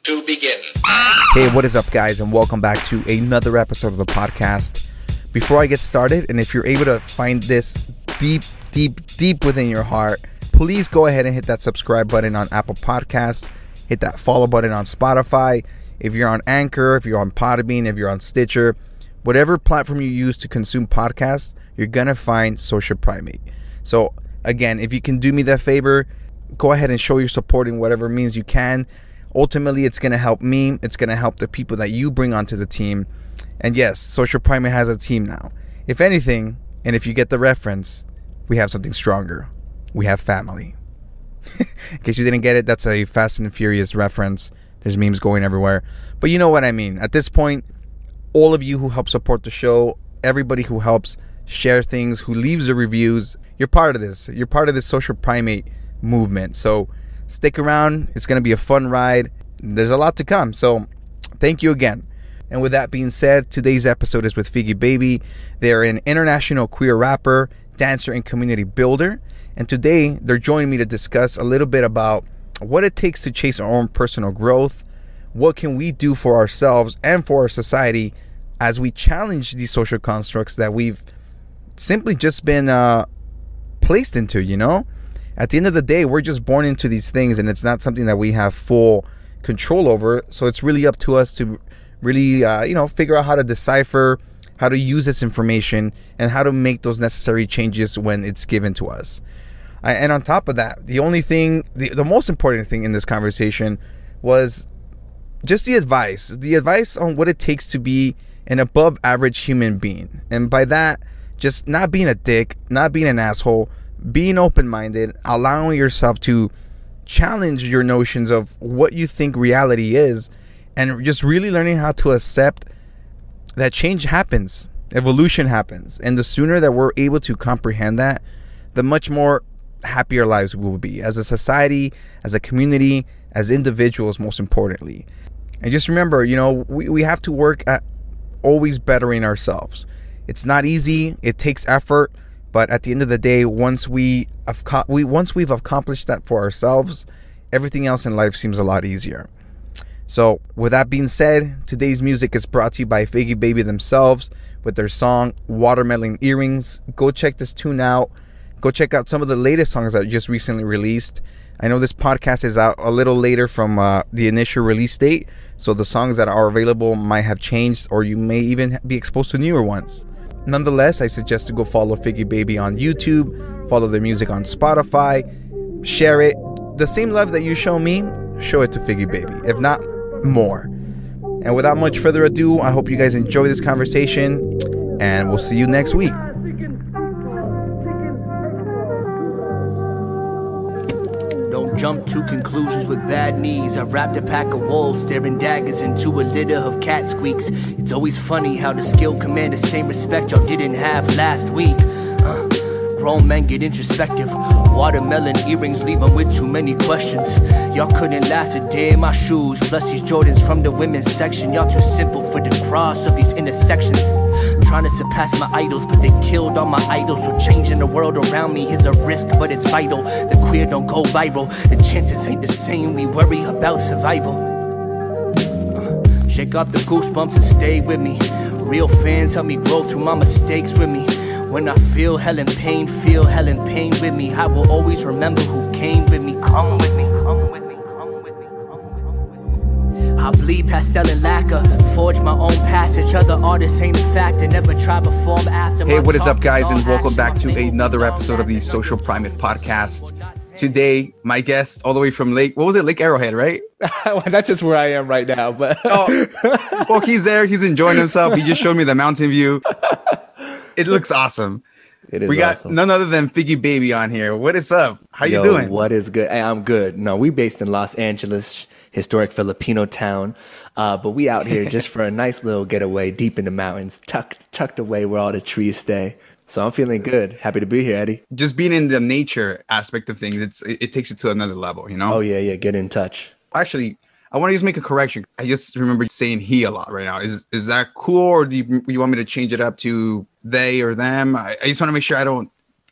to begin. Hey, what is up, guys, and welcome back to another episode of the podcast. Before I get started, and if you're able to find this deep within your heart, please go ahead and hit that subscribe button on Apple Podcasts. Hit that follow button on Spotify. If you're on Anchor, if you're on Podbean, if you're on Stitcher, whatever platform you use to consume podcasts, you're going to find Social Primate. So, again, if you can do me that favor, go ahead and show your support in whatever means you can. Ultimately, it's going to help me. It's going to help the people that you bring onto the team. And yes, Social Primate has a team now. If anything, and if you get the reference, we have something stronger. We have family. In case you didn't get it, that's a Fast and Furious reference. There's memes going everywhere. But you know what I mean. At this point, all of you who help support the show, everybody who helps share things, who leaves the reviews, you're part of this. You're part of this Social Primate movement. So stick around. It's going to be a fun ride. There's a lot to come. So thank you again. And with that being said, today's episode is with Figgy Baby. They're an international queer rapper, dancer, and community builder. And today they're joining me to discuss a little bit about what it takes to chase our own personal growth. What can we do for ourselves and for our society as we challenge these social constructs that we've simply just been placed into, you know? At the end of the day, we're just born into these things, and it's not something that we have full control over. So it's really up to us to really, figure out how to decipher, how to use this information, and how to make those necessary changes when it's given to us. And on top of that, the most important thing in this conversation was just the advice on what it takes to be an above average human being. And by that, just not being a dick, not being an asshole, being open-minded, allowing yourself to challenge your notions of what you think reality is, and just really learning how to accept that change happens, evolution happens. And the sooner that we're able to comprehend that, the much more happier lives we will be as a society, as a community, as individuals, most importantly. And just remember, we have to work at always bettering ourselves. It's not easy. It takes effort. But at the end of the day, once we've accomplished that for ourselves, everything else in life seems a lot easier. So with that being said, today's music is brought to you by Figgy Baby themselves with their song Watermelon Earrings. Go check this tune out. Go check out some of the latest songs that just recently released. I know this podcast is out a little later from the initial release date, so the songs that are available might have changed, or you may even be exposed to newer ones. Nonetheless, I suggest to go follow Figgy Baby on YouTube, follow their music on Spotify, share it. The same love that you show me, show it to Figgy Baby, if not more. And without much further ado, I hope you guys enjoy this conversation, and we'll see you next week. Don't jump to conclusions with bad knees. I've wrapped a pack of wolves, staring daggers into a litter of cat squeaks. It's always funny how the skill command the same respect y'all didn't have last week. Grown men get introspective. Watermelon earrings leave them with too many questions. Y'all couldn't last a day in my shoes. Plus these Jordans from the women's section. Y'all too simple for the cross of these intersections. Trying to surpass my idols, but they killed all my idols. So changing the world around me is a risk, but it's vital. The queer don't go viral. The chances ain't the same. We worry about survival. Shake off the goosebumps and stay with me. Real fans help me grow through my mistakes with me. When I feel hell and pain with me. I will always remember who came with me. Come with me, come with me, come with me, come with me. I bleed pastel and lacquer, forge my own passage. Other artists ain't a factor, never try perform after. Hey, what is up, guys, and welcome back to another episode of the Social Primate Podcast. Today, my guest, all the way from Lake Arrowhead, right? Well, that's just where I am right now, but well, he's there. He's enjoying himself. He just showed me the mountain view. It looks awesome. It is. We got awesome. None other than Figgy Baby on here. What is up? How you doing? What is good? Hey, I'm good. No, we based in Los Angeles, historic Filipino town, but we out here just for a nice little getaway deep in the mountains, tucked away where all the trees stay. So I'm feeling good. Happy to be here, Eddie. Just being in the nature aspect of things, it takes you to another level, you know? Oh yeah, get in touch. Actually, I want to just make a correction. I just remember saying he a lot right now. Is that cool, or do you want me to change it up to they or them? I just want to make sure I don't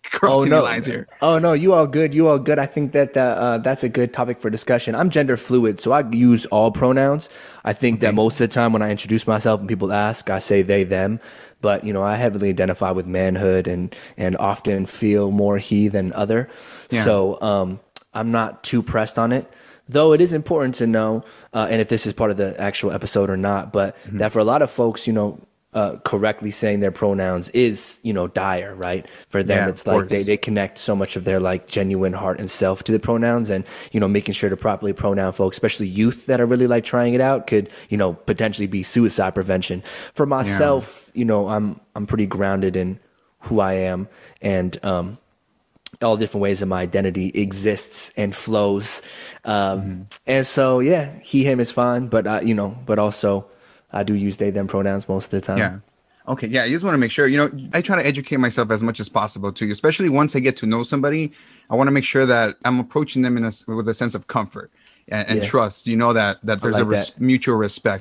crossing the lines here. Oh no, you all good. You all good. I think that that's a good topic for discussion. I'm gender fluid, so I use all pronouns. I think that most of the time when I introduce myself and people ask, I say they, them. But I heavily identify with manhood and often feel more he than other. Yeah. So I'm not too pressed on it. Though it is important to know, and if this is part of the actual episode or not, but that for a lot of folks, correctly saying their pronouns is, dire, right? For them, Yeah, it's of like course. they connect so much of their like genuine heart and self to the pronouns, and, making sure to properly pronoun folks, especially youth that are really like trying it out, could, potentially be suicide prevention. For myself, I'm pretty grounded in who I am, and, all different ways that my identity exists and flows. And so, yeah, he, him is fine, but but also I do use they, them pronouns most of the time. Yeah. Okay. Yeah. I just want to make sure, I try to educate myself as much as possible too, especially once I get to know somebody. I want to make sure that I'm approaching them with a sense of comfort and trust, that there's like mutual respect,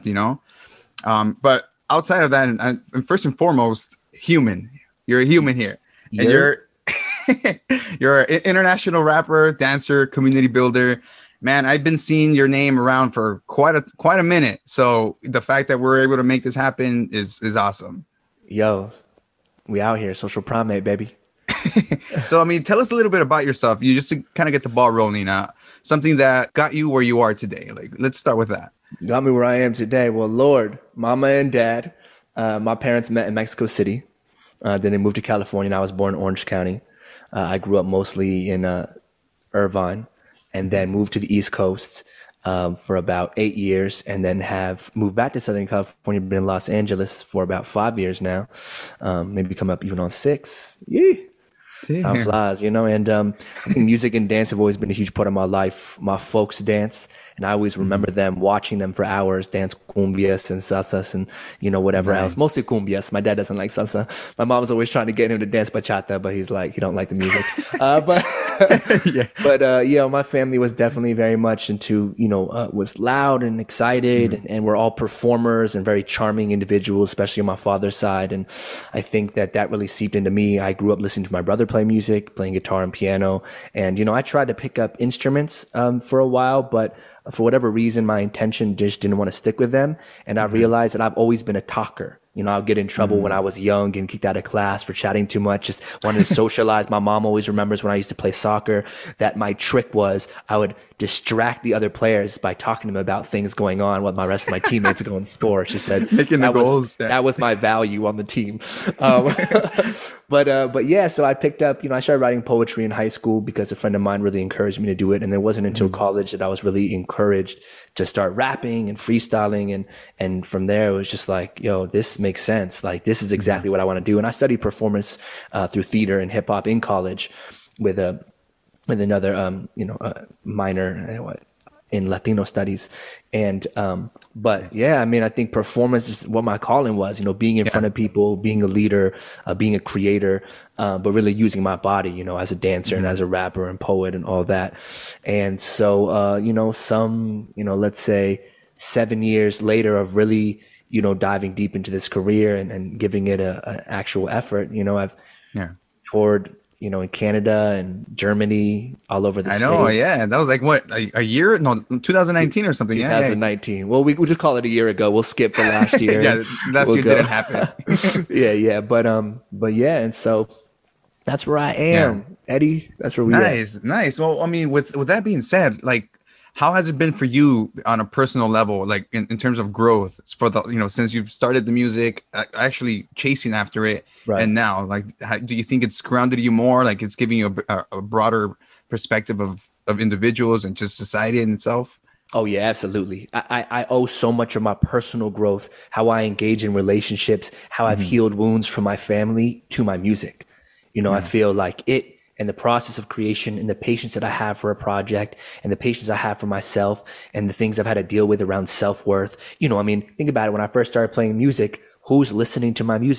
but outside of that, and first and foremost, human, you're a human here, and you're an international rapper, dancer, community builder. Man, I've been seeing your name around for quite a minute. So the fact that we're able to make this happen is awesome. Yo, we out here, social primate, baby. So, tell us a little bit about yourself. You just to kind of get the ball rolling, something that got you where you are today. Like, let's start with that. Got me where I am today. Well, Lord, mama and dad, my parents met in Mexico City. Then they moved to California, and I was born in Orange County. I grew up mostly in Irvine, and then moved to the East Coast for about 8 years, and then have moved back to Southern California, been in Los Angeles for about 5 years now, maybe come up even on 6. Yeah. Time flies, and I think music and dance have always been a huge part of my life. My folks dance, and I always remember them, watching them for hours, dance cumbias and salsas and, whatever else. Mostly cumbias. My dad doesn't like salsa. My mom was always trying to get him to dance bachata, but he's like, he don't like the music. My family was definitely very much into, was loud and excited, and we're all performers and very charming individuals, especially on my father's side. And I think that really seeped into me. I grew up listening to my brother play music, playing guitar and piano. And, I tried to pick up instruments for a while, but for whatever reason, my intention just didn't want to stick with them. And I realized that I've always been a talker. I'll get in trouble when I was young and kicked out of class for chatting too much, just wanted to socialize. My mom always remembers when I used to play soccer that my trick was I would distract the other players by talking to them about things going on while my rest of my teammates go and score. She said making the goals. That was my value on the team. But yeah, so I picked up, I started writing poetry in high school because a friend of mine really encouraged me to do it. And it wasn't until college that I was really encouraged to start rapping and freestyling. And from there, it was just like, yo, this makes sense. Like, this is exactly what I want to do. And I studied performance through theater and hip hop in college with another, minor in Latino studies. And, I think performance is what my calling was, being in front of people, being a leader, being a creator, but really using my body, as a dancer and as a rapper and poet and all that. And so, let's say 7 years later of really, diving deep into this career and giving it an actual effort, I've toured, in Canada and Germany, all over the I know, state. yeah. That was like, what, a year? No, 2019 or something. 2019. Yeah. Well, we just call it a year ago. We'll skip the last year. Last year didn't happen. Yeah. But yeah, and so that's where I am, Eddie. That's where we are. Nice. Well, with that being said, like, how has it been for you on a personal level, like in terms of growth for the, since you've started the music, actually chasing after it, right. And now, like, do you think it's grounded you more? Like, it's giving you a broader perspective of individuals and just society in itself? Oh yeah, absolutely. I owe so much of my personal growth, how I engage in relationships, how I've healed wounds from my family to my music. I feel like it. And the process of creation and the patience that I have for a project and the patience I have for myself and the things I've had to deal with around self-worth. Think about it. When I first started playing music, who's listening to my music?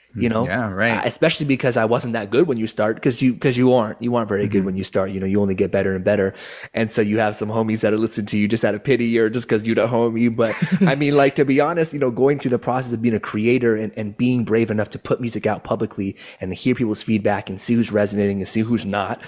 Yeah, right. Especially because I wasn't that good when you start, because you aren't very good when you start. You only get better and better, and so you have some homies that are listening to you just out of pity or just because you're the homie. But I mean, like, to be honest, going through the process of being a creator and being brave enough to put music out publicly and hear people's feedback and see who's resonating and see who's not,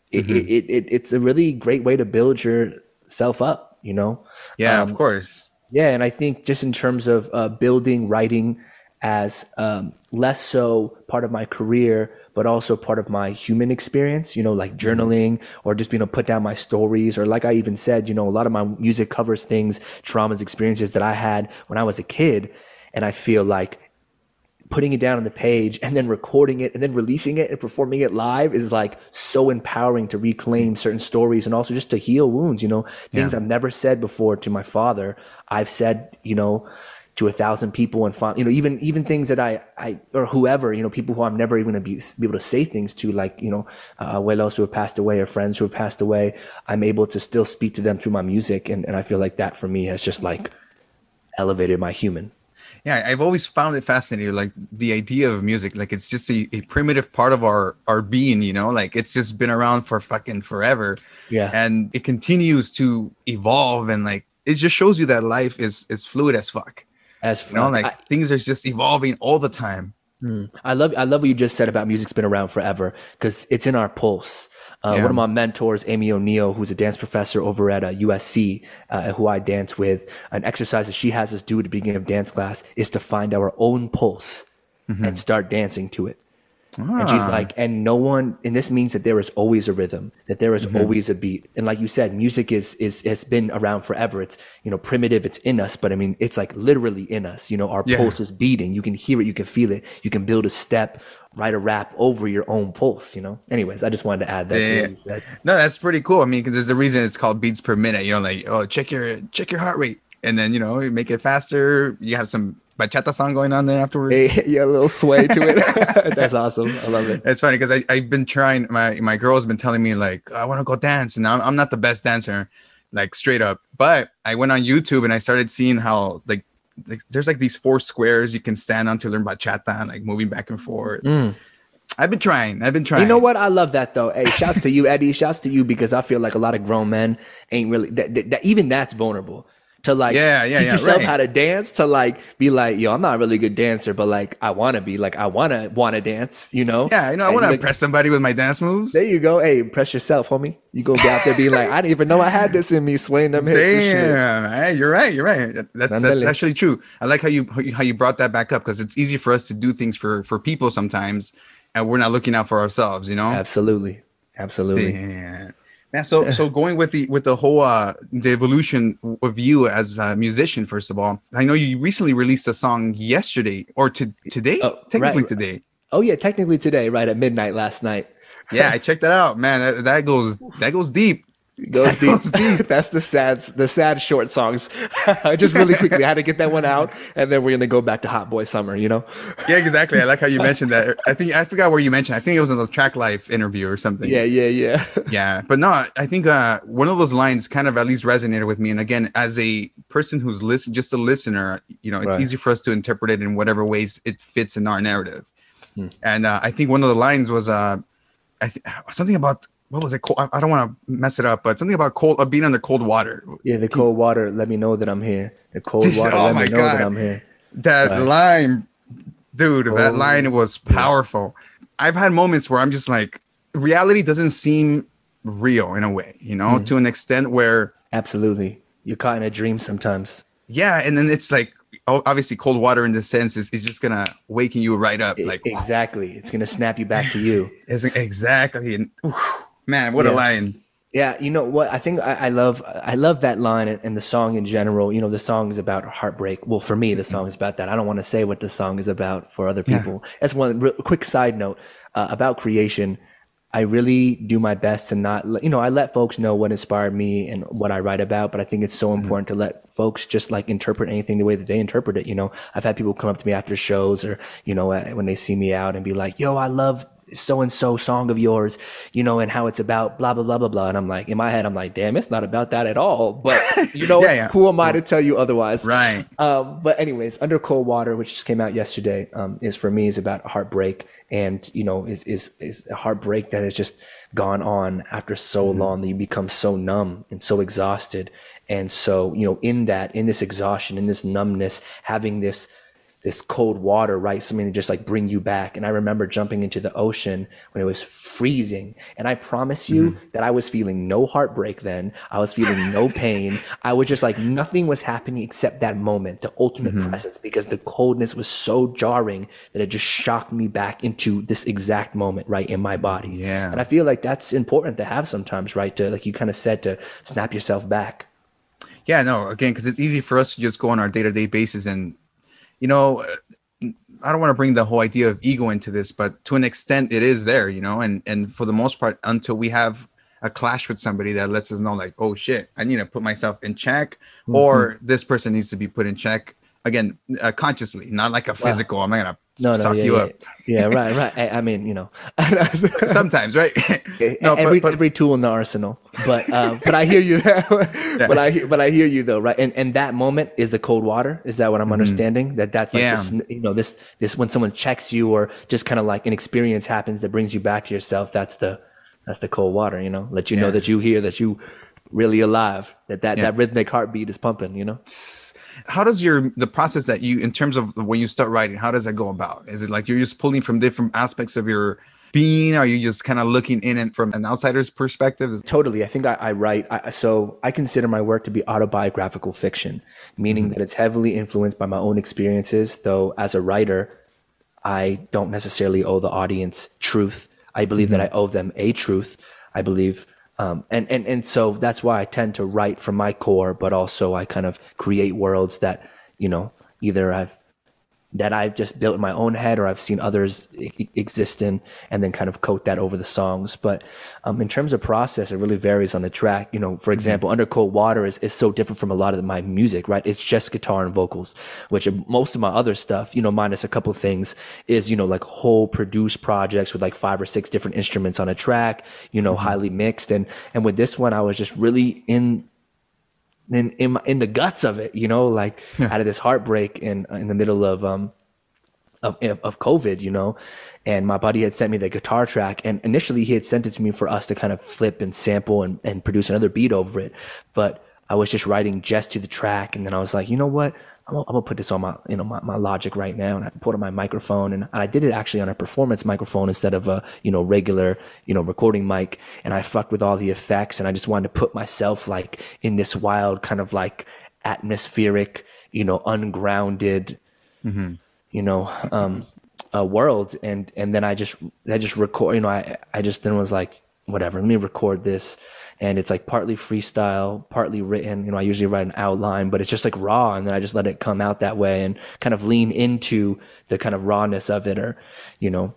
it's a really great way to build yourself up. Yeah, of course. Yeah, and I think just in terms of building writing as less so part of my career, but also part of my human experience, like journaling or just being able to put down my stories, or like I even said, a lot of my music covers things, traumas, experiences that I had when I was a kid. And I feel like putting it down on the page and then recording it and then releasing it and performing it live is like so empowering to reclaim certain stories and also just to heal wounds, things I've never said before to my father. I've said, to 1,000 people, and even things that I or whoever, people who I'm never even going to be able to say things to, like, abuelos who have passed away or friends who have passed away. I'm able to still speak to them through my music. And I feel like that for me has just like elevated my human. Yeah, I've always found it fascinating, like the idea of music, like it's just a primitive part of our being, like it's just been around for fucking forever. Yeah. And it continues to evolve, and like it just shows you that life is fluid as fuck. Things are just evolving all the time. I love what you just said about music's been around forever, because it's in our pulse. One of my mentors, Amy O'Neill, who's a dance professor over at USC, who I dance with, an exercise that she has us do at the beginning of dance class is to find our own pulse and start dancing to it. And she's like, and this means that there is always a rhythm, that there is always a beat. And like you said, music has been around forever. It's, primitive, it's in us, but I mean, it's like literally in us, our pulse is beating. You can hear it, you can feel it, you can build a step, write a rap over your own pulse, Anyways, I just wanted to add that to what you said. No, that's pretty cool. I mean, because there's a reason it's called beats per minute, check your heart rate. And then, you make it faster. You have some bachata song going on there afterwards. Yeah, a little sway to it. That's awesome. I love it. It's funny because I've been trying. My girl's been telling me, like, I want to go dance, and I'm not the best dancer, like, straight up. But I went on YouTube and I started seeing how like there's like these 4 squares you can stand on to learn bachata, and like moving back and forth. I've been trying. You know what? I love that though. Hey, shouts to you, Eddie. Shouts to you, because I feel like a lot of grown men ain't really that even that's vulnerable. To like teach yourself how to dance, to like be like, I'm not a really good dancer, but like I want to be, like I want to dance, Yeah, I want to impress somebody with my dance moves. There you go. Hey, impress yourself, homie. You go out there being like, I didn't even know I had this in me, swaying them hips and shit. Hey, you're right. That's actually true. I like how you brought that back up, because it's easy for us to do things for people sometimes, and we're not looking out for ourselves, Absolutely. Yeah. Yeah, so going with the whole the evolution of you as a musician. First of all, I know you recently released a song yesterday or today. Technically today. Oh yeah, technically today, right at midnight last night. Yeah, I checked that out, man. That goes deep. Goes deep. That's the sad short songs. Just really quickly, I had to get that one out, and then we're gonna go back to Hot Boy Summer. Yeah, exactly. I like how you mentioned that. I forgot where you mentioned. I think it was in the Track Life interview or something. Yeah. Yeah, but no, I think one of those lines kind of at least resonated with me. And again, as a person who's just a listener, it's easy for us to interpret it in whatever ways it fits in our narrative. And I think one of the lines was something about. What was it? I don't want to mess it up, but something about being under cold water. Yeah, the cold water. Let me know that I'm here. The cold water. Let me know that I'm here. That line, dude. That line was powerful. I've had moments where I'm just like, reality doesn't seem real in a way, to an extent where. Absolutely, you're caught in a dream sometimes. Yeah, and then it's like, obviously, cold water in this sense is just gonna waking you right up. Like exactly, it's gonna snap you back to you. Exactly, and. Man, what a line. Yeah, you know what? I think I love that line and the song in general. The song is about heartbreak. Well, for me, the song is about that. I don't want to say what the song is about for other people. That's one quick side note about creation. I really do my best to not, I let folks know what inspired me and what I write about, but I think it's so important to let folks just like interpret anything the way that they interpret it. I've had people come up to me after shows or, when they see me out and be like, yo, I love so-and-so song of yours, you know, and how it's about blah, blah, blah, blah, blah. And I'm like, in my head, I'm like, damn, it's not about that at all. But, you know, who am I to tell you otherwise? Right. But anyways, Under Cold Water, which just came out yesterday, is for me is about heartbreak, and, you know, is a heartbreak that has just gone on after so long that you become so numb and so exhausted. And so, you know, in this exhaustion, in this numbness, having this cold water, right? Something to just like bring you back. And I remember jumping into the ocean when it was freezing. And I promise you that I was feeling no heartbreak then. I was feeling no pain. I was just like, nothing was happening except that moment, the ultimate presence, because the coldness was so jarring that it just shocked me back into this exact moment, right, in my body. Yeah. And I feel like that's important to have sometimes, right? To, like you kind of said, to snap yourself back. Yeah, no, again, because it's easy for us to just go on our day-to-day basis and, you know, I don't want to bring the whole idea of ego into this, but to an extent it is there, you know, and for the most part, until we have a clash with somebody that lets us know like, oh shit, I need to put myself in check, or this person needs to be put in check again, consciously, not like a physical, I'm not gonna suck you up. Yeah, right. I mean, you know, sometimes, right? No, every tool in the arsenal. But I hear you. But I hear you though, right? And that moment is the cold water. Is that what I'm understanding? That's like this, you know, this when someone checks you, or just kind of like an experience happens that brings you back to yourself. That's the cold water. You know, let you know that you here, that you really alive, that rhythmic heartbeat is pumping, you know? How does the process that you, in terms of when you start writing, how does that go about? Is it like you're just pulling from different aspects of your being? Are you just kind of looking in it from an outsider's perspective? Totally. I think I write, so I consider my work to be autobiographical fiction, meaning that it's heavily influenced by my own experiences, though as a writer, I don't necessarily owe the audience truth. I believe that I owe them a truth. I believe and so that's why I tend to write from my core, but also I kind of create worlds that, you know, either I've just built in my own head, or I've seen others exist in, and then kind of coat that over the songs. But in terms of process, it really varies on the track. You know, for example, Under Cold Water is so different from a lot of my music, right? It's just guitar and vocals, which most of my other stuff, you know, minus a couple of things, is, you know, like whole produced projects with like 5 or 6 different instruments on a track, you know, highly mixed. And with this one, I was just really in the guts of it, you know, like out of this heartbreak in the middle of COVID, you know, and my buddy had sent me the guitar track, and initially he had sent it to me for us to kind of flip and sample and produce another beat over it. But I was just writing just to the track. And then I was like, you know what? I'm gonna put this on my, you know, my Logic right now, and I put on my microphone, and I did it actually on a performance microphone instead of a, you know, regular, you know, recording mic. And I fucked with all the effects, and I just wanted to put myself like in this wild kind of like atmospheric, you know, ungrounded, you know, world. And then I just record, you know, I just then was like, whatever, let me record this. And it's like partly freestyle, partly written. You know, I usually write an outline, but it's just like raw. And then I just let it come out that way and kind of lean into the kind of rawness of it, or, you know,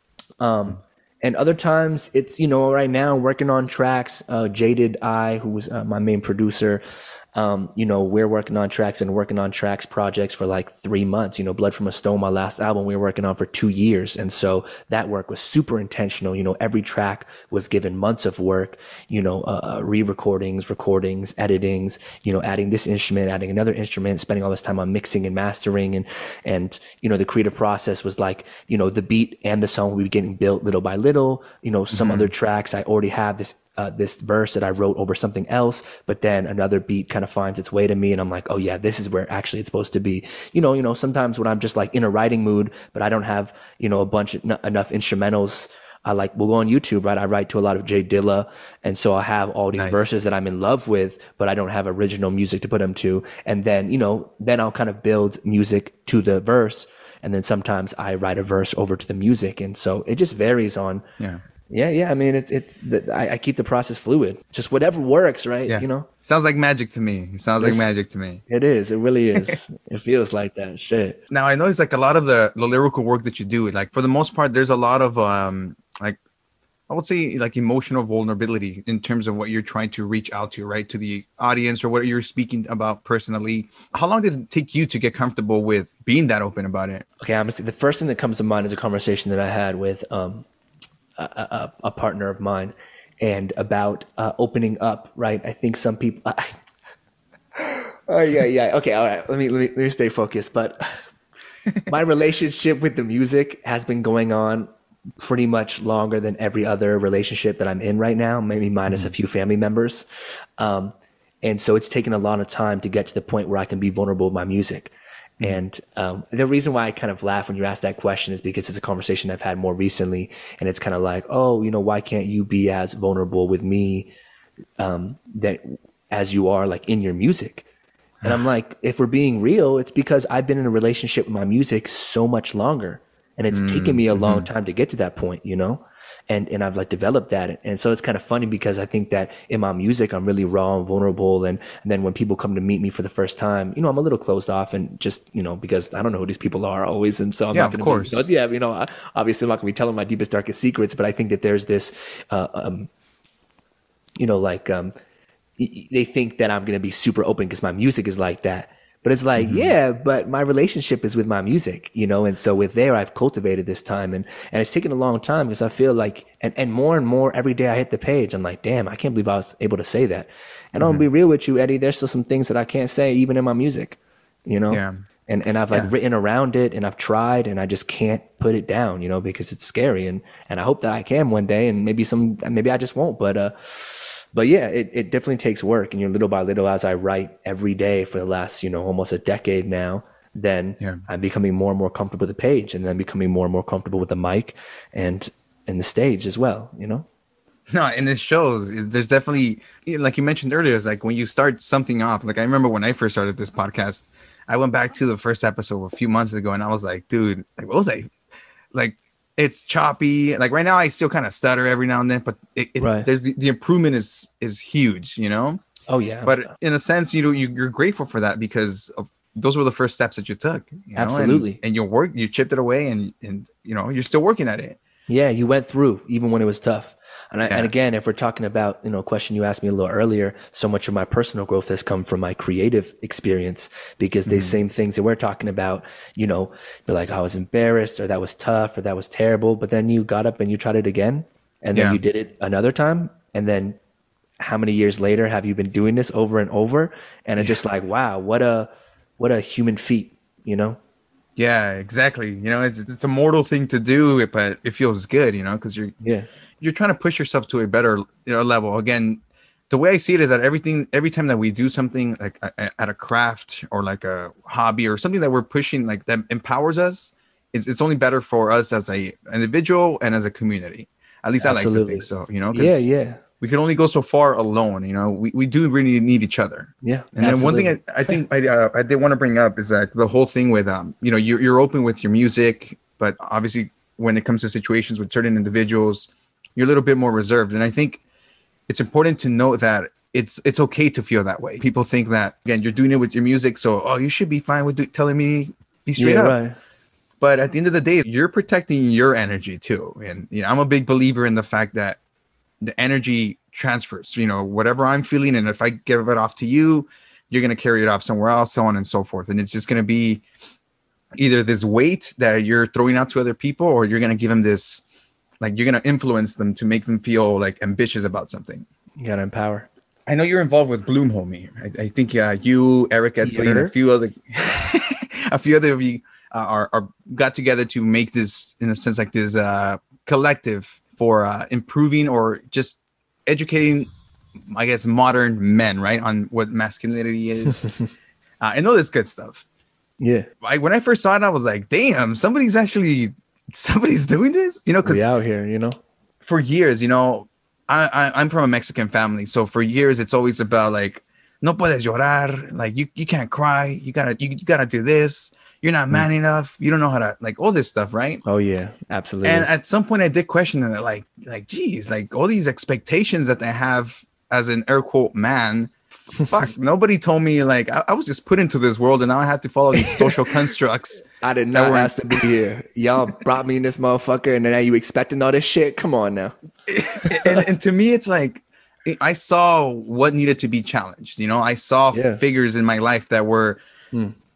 and other times it's, you know, right now working on tracks, Jaded Eye, who was my main producer, you know, we're working on tracks projects for like 3 months. You know, Blood from a Stone, my last album, we were working on for 2 years. And so that work was super intentional. You know, every track was given months of work, you know, re-recordings, recordings, editings, you know, adding this instrument, adding another instrument, spending all this time on mixing and mastering. And, you know, the creative process was like, you know, the beat and the song would be getting built little by little. You know, some other tracks, I already have this verse that I wrote over something else, but then another beat kind of finds its way to me, and I'm like, oh yeah, this is where actually it's supposed to be. You know, sometimes when I'm just like in a writing mood, but I don't have, you know, enough instrumentals, we'll go on YouTube, right? I write to a lot of Jay Dilla, and so I have all these verses that I'm in love with, but I don't have original music to put them to. And then, you know, then I'll kind of build music to the verse, and then sometimes I write a verse over to the music, and so it just varies on. Yeah. I mean, I keep the process fluid. Just whatever works, right? Yeah. You know? Sounds like magic to me. Like magic to me. It is. It really is. It feels like that shit. Now, I noticed like a lot of the lyrical work that you do, like for the most part, there's a lot of like, I would say like emotional vulnerability in terms of what you're trying to reach out to, right? To the audience, or what you're speaking about personally. How long did it take you to get comfortable with being that open about it? Okay, honestly, the first thing that comes to mind is a conversation that I had with a partner of mine, and about opening up. Right? I think some people. Oh yeah. Okay, all right. Let me stay focused. But my relationship with the music has been going on pretty much longer than every other relationship that I'm in right now, maybe minus a few family members. And so it's taken a lot of time to get to the point where I can be vulnerable with my music. And the reason why I kind of laugh when you ask that question is because it's a conversation I've had more recently. And it's kind of like, oh, why can't you be as vulnerable with me that as you are like in your music? And I'm like, if we're being real, it's because I've been in a relationship with my music so much longer. And it's taken me a long time to get to that point, and I've like developed that. And so it's kind of funny because I think that in my music, I'm really raw and vulnerable. And then when people come to meet me for the first time, I'm a little closed off and just, because I don't know who these people are always. And so I'm not going to be, obviously I'm not going to be telling my deepest, darkest secrets, but I think that there's this, they think that I'm going to be super open because my music is like that. But it's like, yeah, but my relationship is with my music, and so with there, I've cultivated this time and it's taken a long time because I feel like, and more every day I hit the page, I'm like, damn, I can't believe I was able to say that. And I'll be real with you, Eddie, there's still some things that I can't say even in my music, Yeah. And I've like written around it and I've tried and I just can't put it down, because it's scary. And I hope that I can one day and maybe I just won't, but yeah, it definitely takes work. And little by little, as I write every day for the last, almost a decade now, then I'm becoming more and more comfortable with the page and then becoming more and more comfortable with the mic and the stage as well, No, and it shows. There's definitely, like you mentioned earlier, it's like when you start something off, like I remember when I first started this podcast, I went back to the first episode a few months ago and I was like, dude, like, what was I like? It's choppy. Like right now, I still kind of stutter every now and then, but there's the improvement is huge, Oh yeah. But in a sense, you're grateful for that because those were the first steps that you took. Absolutely. And you chipped it away, and you're still working at it. Yeah, you went through even when it was tough. And again, if we're talking about, a question you asked me a little earlier, so much of my personal growth has come from my creative experience because these same things that we're talking about, be like, I was embarrassed or that was tough or that was terrible. But then you got up and you tried it again and then you did it another time. And then how many years later have you been doing this over and over? And it's just like, wow, what a human feat, Yeah, exactly. It's a mortal thing to do, but it feels good, because you're trying to push yourself to a better level. Again, the way I see it is that every time that we do something like at a craft or like a hobby or something that we're pushing, like that empowers us, it's only better for us as a individual and as a community. At least Absolutely. I like to think so, 'cause Yeah. we can only go so far alone. We do really need each other. Yeah. And then one thing I think I did want to bring up is that the whole thing with you're open with your music, but obviously when it comes to situations with certain individuals, you're a little bit more reserved. And I think it's important to know that it's okay to feel that way. People think that, again, you're doing it with your music, so you should be fine with telling me be straight up. Right. But at the end of the day, you're protecting your energy too. And I'm a big believer in the fact that the energy transfers, whatever I'm feeling. And if I give it off to you, you're going to carry it off somewhere else, so on and so forth. And it's just going to be either this weight that you're throwing out to other people, or you're going to give them this, like you're going to influence them to make them feel like ambitious about something. You got to empower. I know you're involved with Bloom Homie. I think you, Eric Edsley, and a few other of you are got together to make this, in a sense, like this collective for improving or just educating, I guess, modern men, right, on what masculinity is. I know this good stuff. Yeah. When I first saw it, I was like, damn, somebody's doing this, because we out here, for years, I'm from a Mexican family. So for years, it's always about like, no puedes llorar. Like you can't cry. You gotta do this. You're not man enough. You don't know how to, like, all this stuff, right? Oh yeah, absolutely. And at some point I did question it, like, geez, like all these expectations that they have as an air quote man, fuck, nobody told me, like, I was just put into this world and now I have to follow these social constructs. I did not ask to be here. Y'all brought me in this motherfucker and then now you expecting all this shit? Come on now. and to me, it's like, I saw what needed to be challenged. I saw figures in my life that were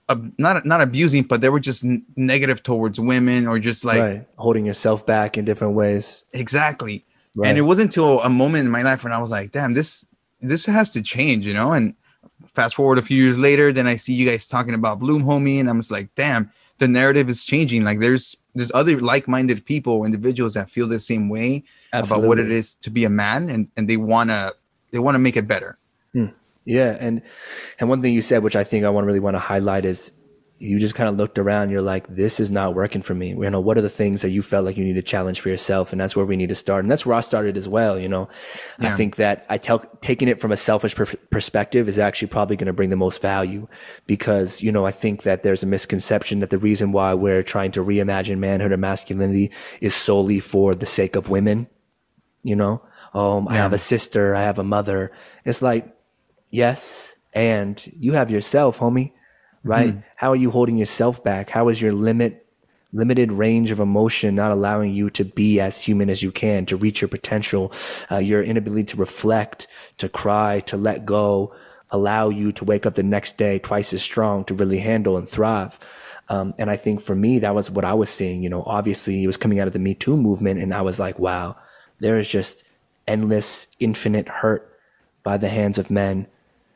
not abusing, but they were just negative towards women, or just like right, holding yourself back in different ways. exactly. Right. And it wasn't until a moment in my life when I was like, damn, this has to change, you know. And fast forward a few years later, then I see you guys talking about Bloom Homie, and I'm just like, damn, the narrative is changing. Like there's other like-minded people, individuals that feel the same way Absolutely. about what it is to be a man, and they wanna make it better. Yeah, and one thing you said, which I think I really want to highlight, is you just kind of looked around. You're like, this is not working for me. You know, what are the things that you felt like you need to challenge for yourself? And that's where we need to start. And that's where I started as well. You know, Yeah. I think that taking it from a selfish perspective is actually probably going to bring the most value, because, you know, I think that there's a misconception that the reason why we're trying to reimagine manhood or masculinity is solely for the sake of women. You know, I have a sister, I have a mother. It's like, yes, and you have yourself, homie, right? How are you holding yourself back? How is your limited range of emotion not allowing you to be as human as you can, to reach your potential, your inability to reflect, to cry, to let go, allow you to wake up the next day twice as strong to really handle and thrive? And I think for me, that was what I was seeing. You know, obviously it was coming out of the Me Too movement, and I was like, wow, there is just endless, infinite hurt by the hands of men.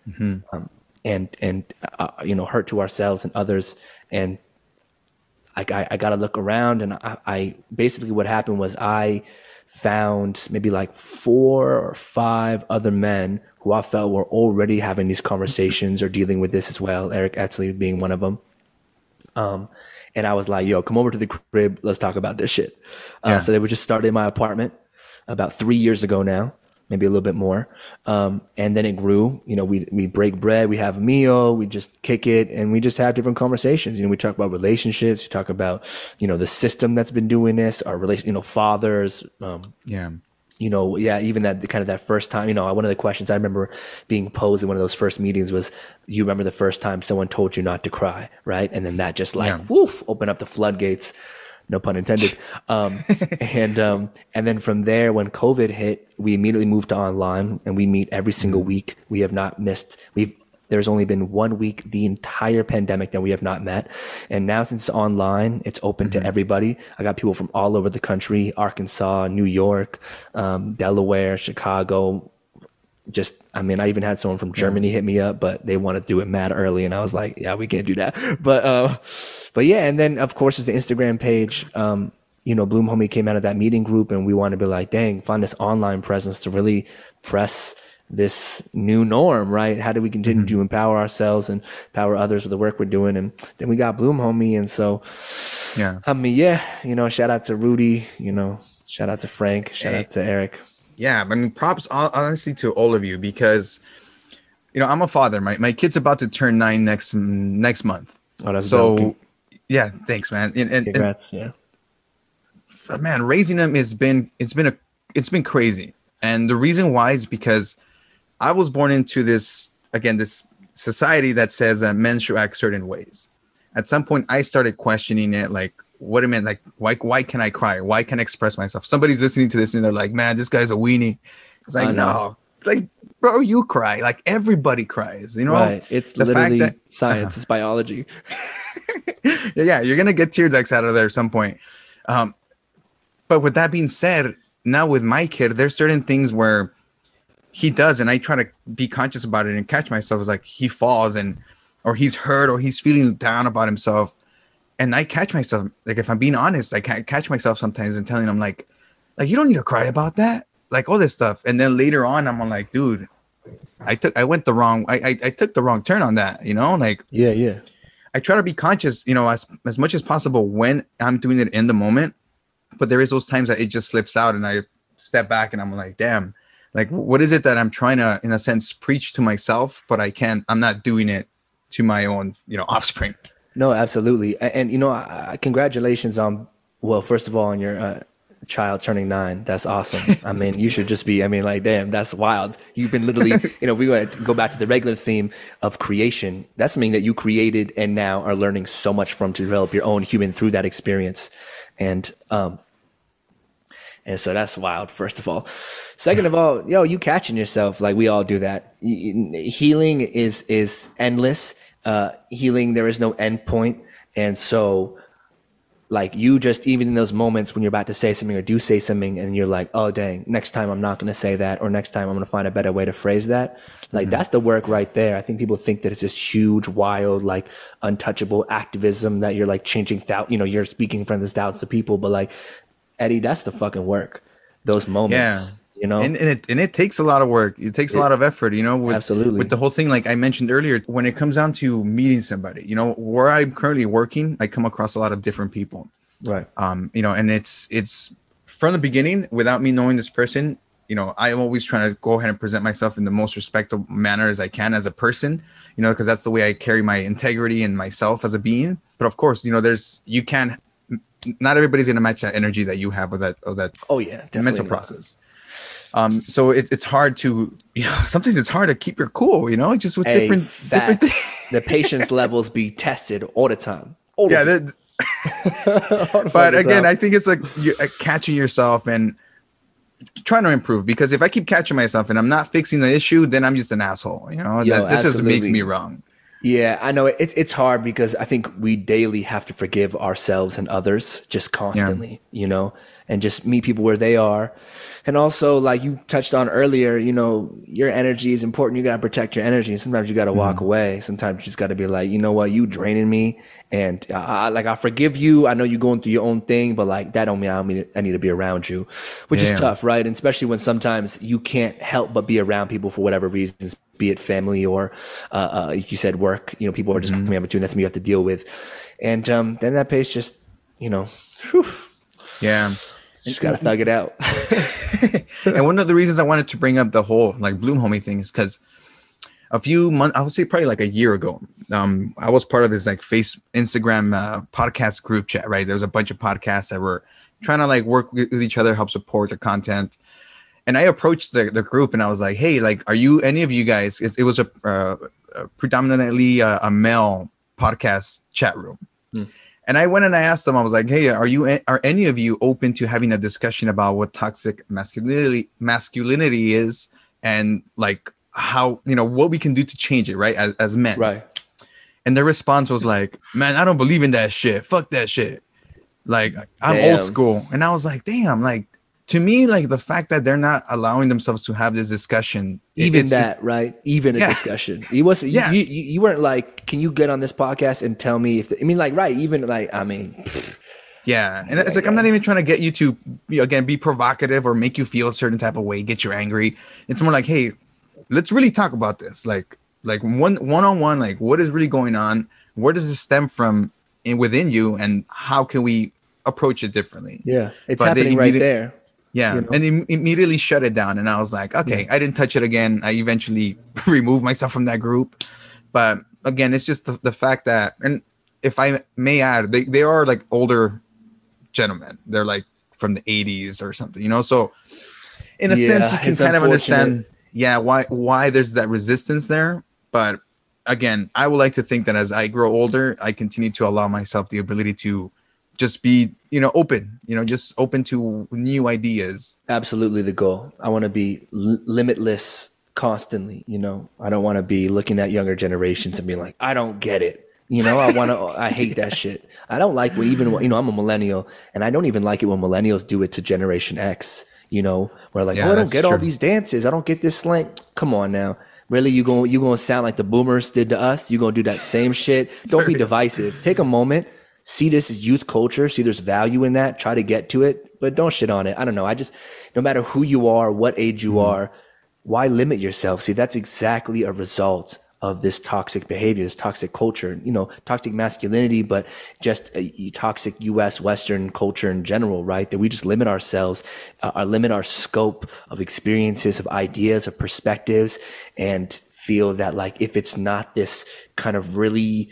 And you know, hurt to ourselves and others. And I got to look around, and I basically, what happened was I found maybe like 4 or 5 other men who I felt were already having these conversations or dealing with this as well. Eric Etzley being one of them. And I was like, yo, come over to the crib. Let's talk about this shit. So they would just start in my apartment about 3 years ago now, maybe a little bit more. And then it grew. You know, we break bread, we have a meal, we just kick it, and we just have different conversations. You know, we talk about relationships, we talk about, you know, the system that's been doing this, our relation, you know, fathers, you know, even that kind of that first time, you know, one of the questions I remember being posed in one of those first meetings was, you remember the first time someone told you not to cry, right? And then that just like, woof, open up the floodgates. No pun intended. And then from there, when COVID hit, we immediately moved to online, and we meet every single week. We have not missed. There's only been 1 week the entire pandemic that we have not met. And now, since it's online, it's open to everybody. I got people from all over the country: Arkansas, New York, Delaware, Chicago. I even had someone from Germany hit me up, but they wanted to do it mad early, and I was like, yeah, we can't do that. But yeah, and then of course there's the Instagram page. You know, Bloom Homie came out of that meeting group, and we wanted to be like, dang, find this online presence to really press this new norm, right? How do we continue to empower ourselves and empower others with the work we're doing? And then we got Bloom Homie, and so you know, shout out to Rudy, you know, shout out to Frank, shout out to Eric. Yeah, I mean, props honestly to all of you, because, you know, I'm a father. My kid's about to turn 9 next month. Oh, that's so dope. yeah, thanks, man. And Congrats, yeah. Man, raising him it's been crazy, and the reason why is because I was born into this society that says that men should act certain ways. At some point, I started questioning it, like, what it meant, like, why can I cry? Why can I express myself? Somebody's listening to this and they're like, man, this guy's a weenie. It's like, no, like, bro, you cry. Like, everybody cries, you know? Right. It's the literally fact that, science. It's biology. yeah, you're going to get tear ducts out of there at some point. But with that being said, now with my kid, there's certain things where he does, and I try to be conscious about it and catch myself. It's like he falls or he's hurt or he's feeling down about himself. And I catch myself, like, if I'm being honest, I can't catch myself sometimes and telling him like, you don't need to cry about that, like all this stuff. And then later on, I'm like, dude, I took the wrong turn on that, you know, like, yeah. I try to be conscious, you know, as much as possible when I'm doing it in the moment. But there is those times that it just slips out, and I step back and I'm like, damn, like, what is it that I'm trying to, in a sense, preach to myself, but I'm not doing it to my own, you know, offspring. No, absolutely. And you know, congratulations on, well, first of all, on your child turning 9. That's awesome. I mean, you should just be, like, damn, that's wild. You've been literally, you know, if we want to go back to the regular theme of creation, that's something that you created and now are learning so much from to develop your own human through that experience. And so that's wild, first of all. Second of all, yo, you catching yourself, like we all do that. Healing is endless. healing, there is no end point. And so like you just, even in those moments when you're about to say something or do say something and you're like, oh dang, next time I'm not going to say that, or next time I'm going to find a better way to phrase that. Like that's the work right there. I think people think that it's this huge, wild, like untouchable activism that you're like changing, you're speaking in front of this thousands of people, but like Eddie, that's the fucking work. Those moments. You know, and it takes a lot of work. It takes a lot of effort, you know, absolutely. With the whole thing, like I mentioned earlier, when it comes down to meeting somebody, you know, where I'm currently working, I come across a lot of different people. Right. You know, and it's from the beginning, without me knowing this person, you know, I'm always trying to go ahead and present myself in the most respectful manner as I can as a person, you know, because that's the way I carry my integrity and myself as a being. But of course, you know, not everybody's going to match that energy that you have, or that oh yeah, mental process. So it's hard to, you know, sometimes it's hard to keep your cool, you know, just with different the patience levels be tested all the time. But again, I think it's like you catching yourself and trying to improve, because if I keep catching myself and I'm not fixing the issue, then I'm just an asshole, you know. That just makes me wrong. Yeah, I know it's hard, because I think we daily have to forgive ourselves and others just constantly, you know, and just meet people where they are. And also, like you touched on earlier, you know, your energy is important. You got to protect your energy. Sometimes you got to walk away. Sometimes you just got to be like, you know what, you draining me. And I forgive you. I know you're going through your own thing, but like that don't mean I need to be around you, which is tough, right? And especially when sometimes you can't help but be around people for whatever reasons, be it family or, you said work, you know, people are just coming in between. That's something you have to deal with. And then that pace just, you know, just got to thug it out. And one of the reasons I wanted to bring up the whole like Bloom Homie thing is because a few months, I would say probably like a year ago, I was part of this like Instagram podcast group chat, right? There was a bunch of podcasts that were trying to like work with each other, help support the content. And I approached the group and I was like, hey, like, are you, any of you guys, it was a predominantly a male podcast chat room. And I went and I asked them, I was like, hey, are any of you open to having a discussion about what toxic masculinity is, and like how, you know, what we can do to change it, right? As men. Right. And their response was like, man, I don't believe in that shit. Fuck that shit. Like, I'm old school. And I was like, damn, like, to me, like the fact that they're not allowing themselves to have this discussion, right? Even a discussion. You weren't like, can you get on this podcast and tell me if yeah. And it's like, I'm not even trying to get you to be provocative or make you feel a certain type of way, get you angry. It's more like, hey, let's really talk about this. Like one-on-one, like what is really going on? Where does this stem from within you? And how can we approach it differently? Yeah. It's happening right there. Yeah. You know? And they immediately shut it down. And I was like, okay, I didn't touch it again. I eventually removed myself from that group. But again, it's just the fact that, and if I may add, they are like older gentlemen. They're like from the 80s or something, you know? So in a sense, you can kind of understand, why there's that resistance there. But again, I would like to think that as I grow older, I continue to allow myself the ability to just be, open, just open to new ideas. Absolutely the goal. I want to be limitless constantly, I don't want to be looking at younger generations and being like, I don't get it. I hate that shit. I don't like I'm a millennial, and I don't even like it when millennials do it to Generation X, where like, I don't get all these dances. I don't get this slang. Come on now. Really, you gonna sound like the boomers did to us? You gonna do that same shit? Don't be divisive. Take a moment. See this as youth culture. See there's value in that. Try to get to it, but don't shit on it. I don't know. No matter who you are, what age you are, why limit yourself? See, that's exactly a result of this toxic behavior, this toxic culture, toxic masculinity, but just a toxic U.S. Western culture in general, right? That we just limit ourselves, limit our scope of experiences, of ideas, of perspectives, and feel that like if it's not this kind of really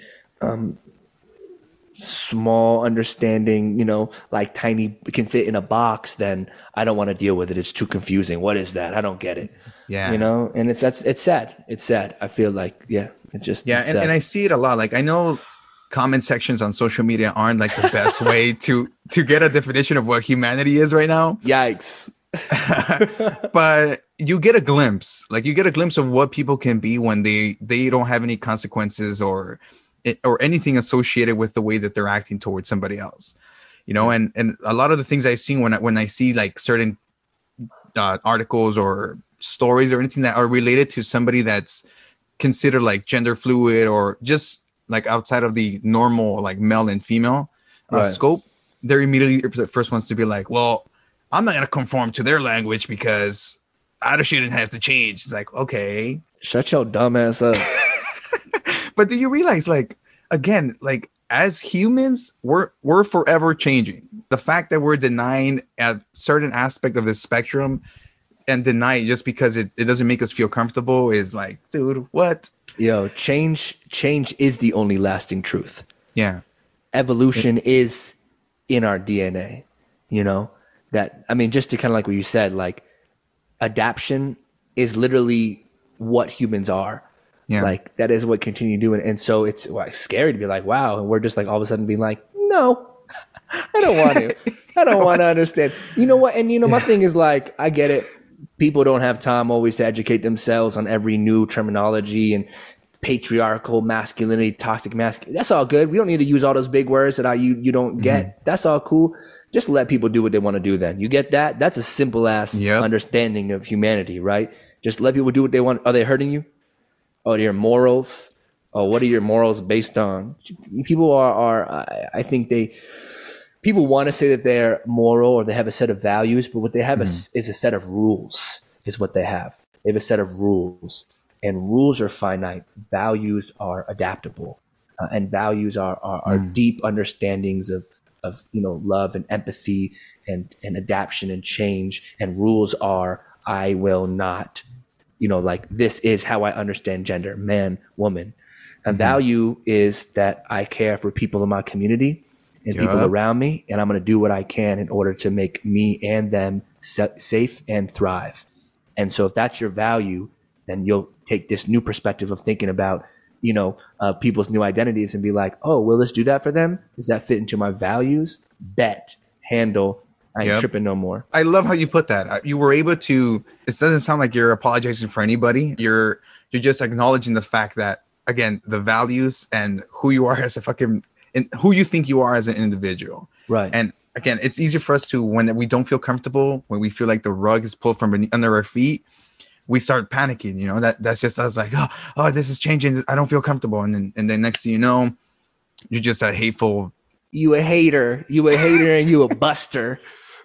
small understanding, like tiny, can fit in a box, then I don't want to deal with it. It's too confusing. What is that? I don't get it. Yeah. And it's sad. It's sad. I feel like, and I see it a lot. Like I know comment sections on social media aren't like the best way to get a definition of what humanity is right now. Yikes. But you get a glimpse, like you get a glimpse of what people can be when they don't have any consequences or anything associated with the way that they're acting towards somebody else, you know. And a lot of the things I've seen when I see like certain articles or stories or anything that are related to somebody that's considered like gender fluid or just like outside of the normal like male and female scope, they're immediately the first ones to be like, well, I'm not gonna conform to their language because I shouldn't have to change. It's like, okay, shut your dumb ass up. But do you realize, like, again, like as humans, we're forever changing. The fact that we're denying a certain aspect of the spectrum and deny it just because it doesn't make us feel comfortable is like, dude, what? Yo, change is the only lasting truth. Yeah. Evolution is in our DNA, you know? That, I mean, just to kind of like what you said, like adaptation is literally what humans are. Yeah. Like that is what continue doing. And so it's like scary to be like, wow. And we're just like all of a sudden being like, no, I don't want to. I don't want to understand. You know what? And you know, my thing is like, I get it. People don't have time always to educate themselves on every new terminology and patriarchal masculinity, toxic masculinity. That's all good. We don't need to use all those big words that you don't get. That's all cool. Just let people do what they want to do then. You get that? That's a simple ass understanding of humanity, right? Just let people do what they want. Are they hurting you? Oh, your morals? Oh, what are your morals based on? People I think people want to say that they're moral or they have a set of values, but what they have is a set of rules, is what they have. They have a set of rules, and rules are finite. Values are adaptable, and values are deep understandings of you know, love and empathy and adaptation and change. And rules are, I will not, you know, like this is how I understand gender, man, woman. And value is that I care for people in my community and people around me, and I'm going to do what I can in order to make me and them safe and thrive. And so if that's your value, then you'll take this new perspective of thinking about, you know, people's new identities and be like, oh, will this do that for them? Does that fit into my values? Bet, handle, I ain't tripping no more. I love how you put that. You were able to, it doesn't sound like you're apologizing for anybody. You're just acknowledging the fact that, again, the values and who you are as a and who you think you are as an individual. Right. And again, it's easier for us to, when we don't feel comfortable, when we feel like the rug is pulled from under our feet, we start panicking, you know, that's just us like, oh, this is changing. I don't feel comfortable. And then next thing you know, you're just a hateful. You a hater and you a buster.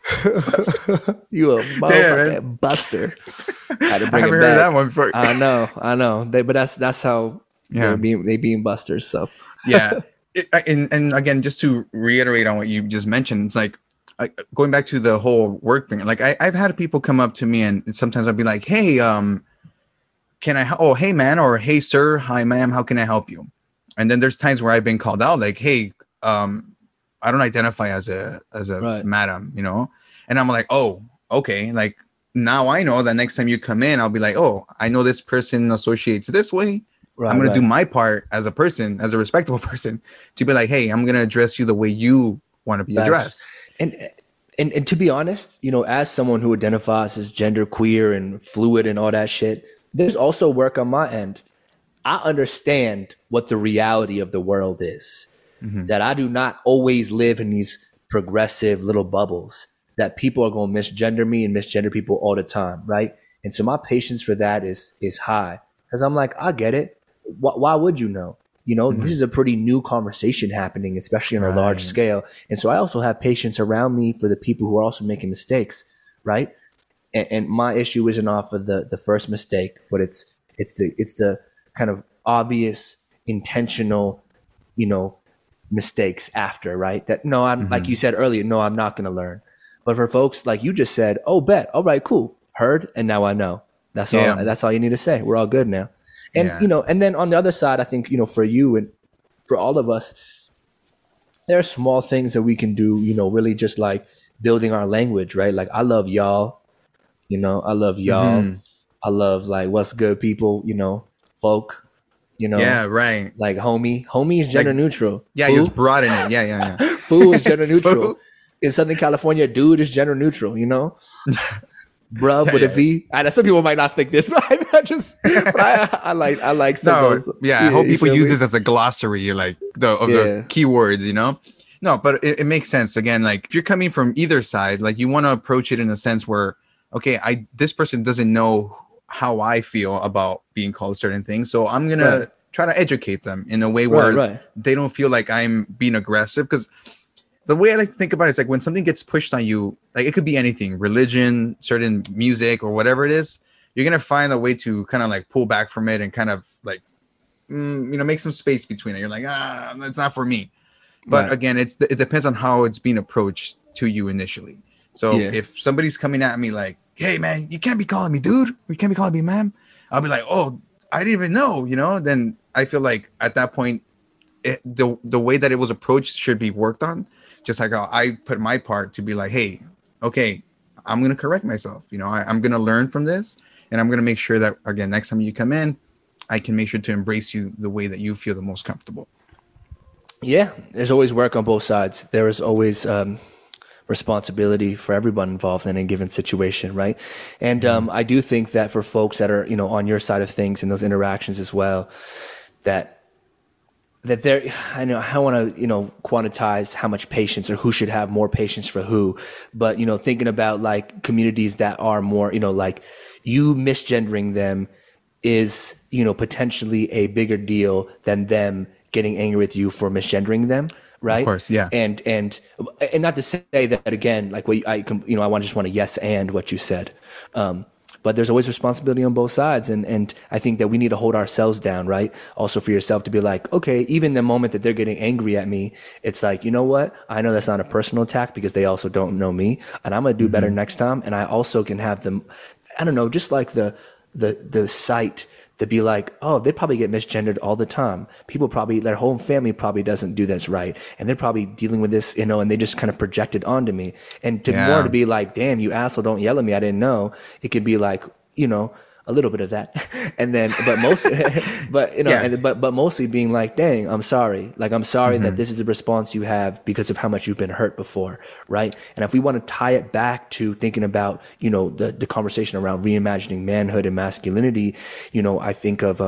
You a motherfucking buster. I haven't heard that one before. I know. But that's how they being busters. So yeah. And again, just to reiterate on what you just mentioned, it's like going back to the whole work thing. Like I've had people come up to me and sometimes I'll be like, hey, can I, oh, hey man, or hey sir, hi ma'am, how can I help you? And then there's times where I've been called out like, hey, I don't identify as a madam, you know? And I'm like, oh, okay. Like now I know that next time you come in, I'll be like, oh, I know this person associates this way. I'm going to do my part as a person, as a respectable person, to be like, hey, I'm going to address you the way you want to be addressed. And to be honest, you know, as someone who identifies as gender queer and fluid and all that shit, there's also work on my end. I understand what the reality of the world is, that I do not always live in these progressive little bubbles, that people are going to misgender me and misgender people all the time, right? And so my patience for that is high, because I'm like, I get it. Why would you know? You know, this is a pretty new conversation happening, especially on a large scale. And so I also have patience around me for the people who are also making mistakes, right? And my issue isn't off of the first mistake, but it's the kind of obvious, intentional, you know, mistakes after, right? That no, I'm like you said earlier, no, I'm not going to learn. But for folks like you just said, oh, bet, all right, cool, heard, and now I know. That's all. That's all you need to say. We're all good now. And, you know, and then on the other side, I think, you know, for you and for all of us, there are small things that we can do, you know, really just like building our language, right? Like, I love y'all, you know, I love y'all. I love like, what's good people, you know, folk, you know. Yeah, right. Like homie is gender neutral. Yeah, you just broaden it. Yeah. Fool is gender neutral. In Southern California, dude is gender neutral, you know. bruv with a V. I know some people might not think this, but I like some of those. Yeah, I hope people use this as a glossary, like the keywords, you know. No, but it makes sense. Again, like if you're coming from either side, like you want to approach it in a sense where, okay, this person doesn't know how I feel about being called certain things, so I'm gonna try to educate them in a way where they don't feel like I'm being aggressive. Because the way I like to think about it is like when something gets pushed on you, like it could be anything, religion, certain music, or whatever it is, you're gonna find a way to kind of like pull back from it and kind of like, make some space between it. You're like, that's not for me. But again, it depends on how it's being approached to you initially. So if somebody's coming at me like, hey man, you can't be calling me dude, you can't be calling me ma'am, I'll be like, oh, I didn't even know, then I feel like at that point, the way that it was approached should be worked on. Just like how I put my part to be like, hey, okay, I'm going to correct myself. I'm going to learn from this, and I'm going to make sure that, again, next time you come in, I can make sure to embrace you the way that you feel the most comfortable. Yeah, there's always work on both sides. There is always responsibility for everyone involved in a given situation, right? And I do think that for folks that are, on your side of things in those interactions as well, that there, I don't want to, quantize how much patience or who should have more patience for who, but, thinking about like communities that are more, like you misgendering them is, potentially a bigger deal than them getting angry with you for misgendering them. Right. Of course. Yeah. And not to say that again, like I just want to yes and what you said. But there's always responsibility on both sides. And I think that we need to hold ourselves down, right? Also for yourself to be like, okay, even the moment that they're getting angry at me, it's like, you know what? I know that's not a personal attack because they also don't know me, and I'm going to do better next time. And I also can have them, I don't know, just like the sight to be like, oh, they probably get misgendered all the time. People probably, their whole family probably doesn't do this right. And they're probably dealing with this, and they just kind of project it onto me. And more to be like, damn, you asshole, don't yell at me, I didn't know. It could be like, a little bit of that. And then, but mostly being like, dang, I'm sorry. Like, I'm sorry that this is the response you have because of how much you've been hurt before. Right. And if we want to tie it back to thinking about, the conversation around reimagining manhood and masculinity, I think of,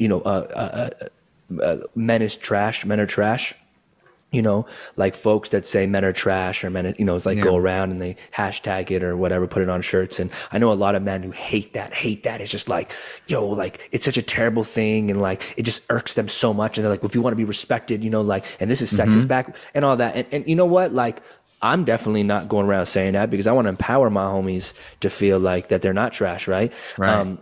men are trash. Like folks that say men are trash or men, it's like go around and they hashtag it or whatever, put it on shirts. And I know a lot of men who hate that. It's just like, like it's such a terrible thing. And like, it just irks them so much. And they're like, well, if you want to be respected, and this is sexist back and all that. And you know what? Like, I'm definitely not going around saying that because I want to empower my homies to feel like that they're not trash. Right. At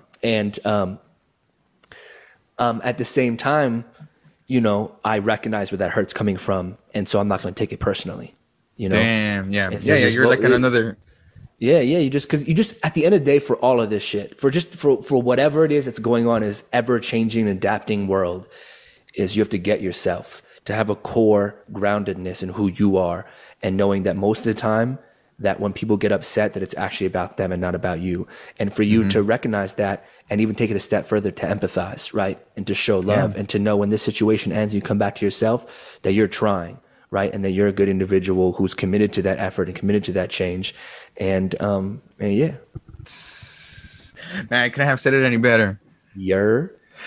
the same time, I recognize where that hurt's coming from, and so I'm not going to take it personally. Damn, yeah, you're like another. Yeah, you just at the end of the day, for all of this shit, for whatever it is that's going on, is ever changing, adapting world, is you have to get yourself to have a core groundedness in who you are, and knowing that most of the time, that when people get upset, that it's actually about them and not about you. And for you to recognize that and even take it a step further to empathize, right? And to show love and to know when this situation ends, you come back to yourself, that you're trying, right? And that you're a good individual who's committed to that effort and committed to that change. And yeah. Man, I couldn't have said it any better. Nah,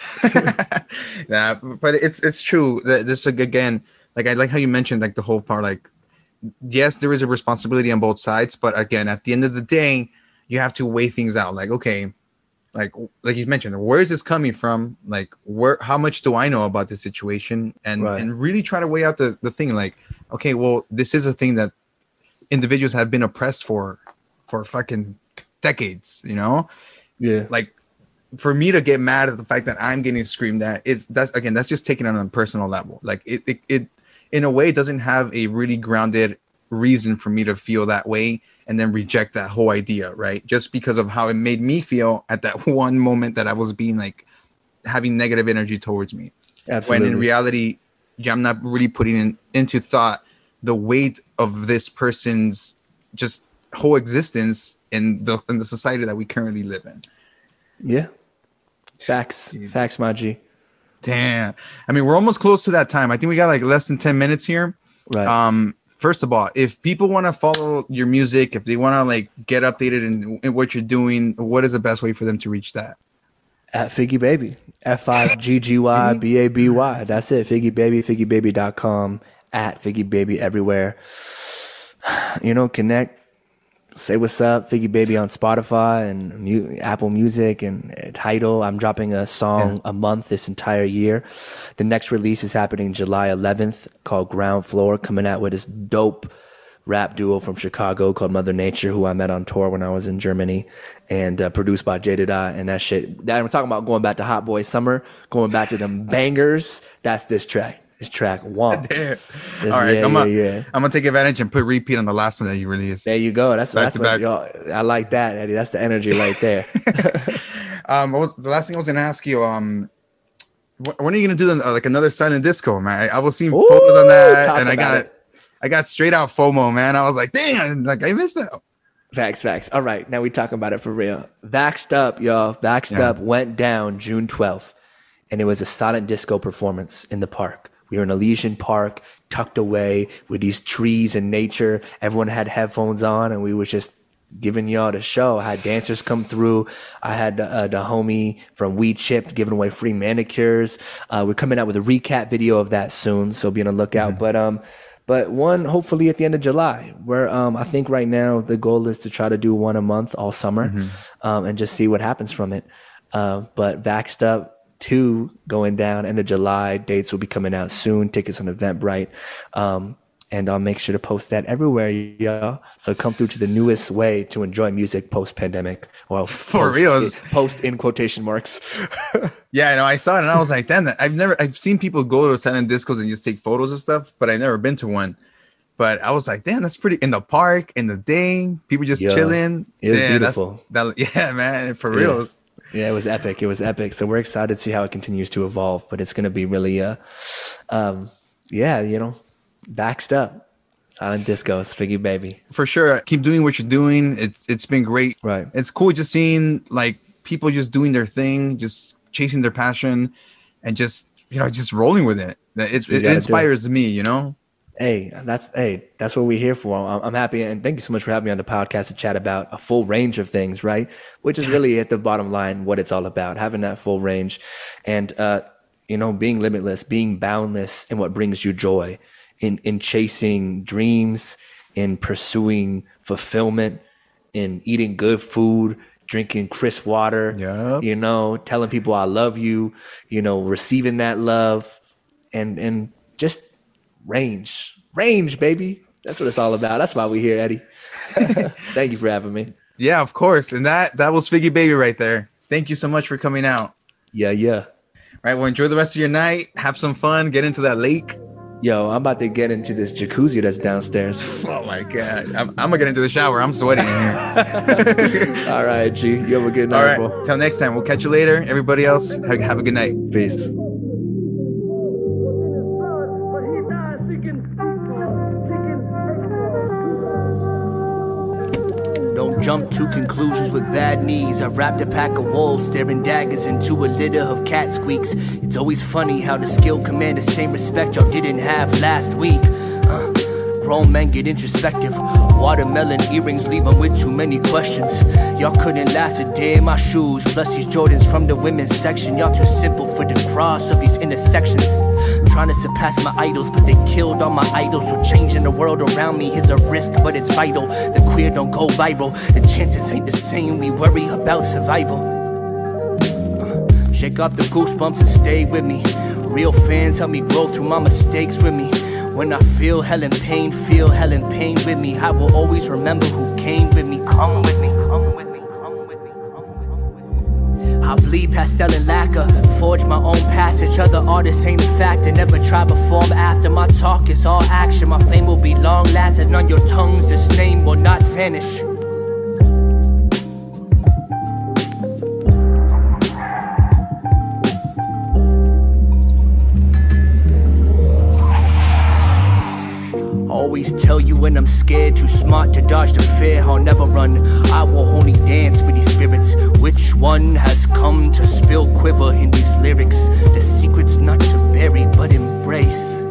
but it's true. This again, like I like how you mentioned like the whole part, like, yes, there is a responsibility on both sides, but again, at the end of the day, you have to weigh things out. Like, okay, like you mentioned, where is this coming from? Like, how much do I know about this situation? And really try to weigh out the thing. Like, okay, well, this is a thing that individuals have been oppressed for fucking decades. Yeah. Like, for me to get mad at the fact that I'm getting screamed at, that's just taking it on a personal level. Like, it in a way, it doesn't have a really grounded reason for me to feel that way and then reject that whole idea, right? Just because of how it made me feel at that one moment that I was being like having negative energy towards me. Absolutely. When in reality, I'm not really putting into thought the weight of this person's just whole existence in the society that we currently live in. Yeah. Facts, my G. Damn. I mean, we're almost close to that time. I think we got like less than 10 minutes here. Right. first of all, if people want to follow your music, if they want to like get updated in what you're doing, what is the best way for them to reach that? At Figgy Baby, FIGGYBABY. That's it. Figgy Baby, FiggyBaby.com, at Figgy Baby everywhere. You know, connect, say what's up. Figgy Baby on Spotify and Apple Music and Tidal. I'm dropping a song a month this entire year. The next release is happening July 11th, called Ground Floor, coming out with this dope rap duo from Chicago called Mother Nature, who I met on tour when I was in Germany, and produced by Jaded Eye. And that shit, that we're talking about going back to Hot Boy Summer, going back to them bangers. That's this track. This track wonks. All right, I'm gonna take advantage and put repeat on the last one that you released. There you go. That's what I like that, Eddie. That's the energy right there. The last thing I was gonna ask you, when are you gonna do like another silent disco, man? I was seeing photos on that, and I got straight out FOMO, man. I was like, damn, like I missed that. Facts. All right, now we talking about it for real. Vaxxed Up, y'all. Vaxxed Up went down June 12th, and it was a silent disco performance in the park. We were in Elysian Park, tucked away with these trees and nature. Everyone had headphones on, and we was just giving y'all the show. I had dancers come through. I had the homie from Weed Chip giving away free manicures. We're coming out with a recap video of that soon, so be on the lookout. But one hopefully at the end of July, where I think right now the goal is to try to do one a month all summer, and just see what happens from it. But Vaxxed Up 2 going down end of July. Dates will be coming out soon. Tickets on Eventbrite. And I'll make sure to post that everywhere, y'all. So come through to the newest way to enjoy music post-pandemic. Well, for real. Post in quotation marks. Yeah, I know. I saw it and I was like, damn, I've seen people go to silent discos and just take photos of stuff, but I've never been to one. But I was like, damn, that's pretty, in the park, in the day, people just chilling. It was beautiful. Yeah, man, for real. Yeah, it was epic. So we're excited to see how it continues to evolve, but it's going to be really, Vaxxed Up. Silent discos, Figgy Baby. For sure. Keep doing what you're doing. It's been great. Right. It's cool just seeing like people just doing their thing, just chasing their passion and just rolling with it. It inspires me, you know? Hey, that's what we're here for. I'm happy, and thank you so much for having me on the podcast to chat about a full range of things, right? Which is really at the bottom line what it's all about, having that full range, and being limitless, being boundless in what brings you joy, in chasing dreams, in pursuing fulfillment, in eating good food, drinking crisp water, telling people I love you, receiving that love, and just range, baby. That's what it's all about. That's why we're here, Eddie. Thank you for having me. Yeah, of course. And that was Figgy Baby right there. Thank you so much for coming out. Yeah. All right, well, enjoy the rest of your night. Have some fun. Get into that lake. Yo, I'm about to get into this jacuzzi that's downstairs. Oh my God. I'm gonna get into the shower. I'm sweating in here. All right, G. You have a good night, bro. Till next time. We'll catch you later. Everybody else, have a good night. Peace. Don't jump to conclusions with bad knees. I've wrapped a pack of wolves, staring daggers into a litter of cat squeaks. It's always funny how the skill command the same respect y'all didn't have last week. Grown men get introspective. Watermelon earrings leave them with too many questions. Y'all couldn't last a day in my shoes. Plus these Jordans from the women's section. Y'all too simple for the cross of these intersections. Trying to surpass my idols, but they killed all my idols. So changing the world around me is a risk, but it's vital. The queer don't go viral. The chances ain't the same. We worry about survival. Shake off the goosebumps and stay with me. Real fans help me grow through my mistakes with me. When I feel hell and pain with me. I will always remember who came with me. Come with me, come with me, come with me, come with me. I bleed pastel and lacquer, forge my own passage. Other artists ain't a factor, never try to perform after. My talk is all action, my fame will be long lasting. On your tongues, this name will not vanish. Always tell you when I'm scared, too smart to dodge the fear. I'll never run, I will only dance with these spirits. Which one has come to spill quiver in these lyrics? The secret's not to bury but embrace.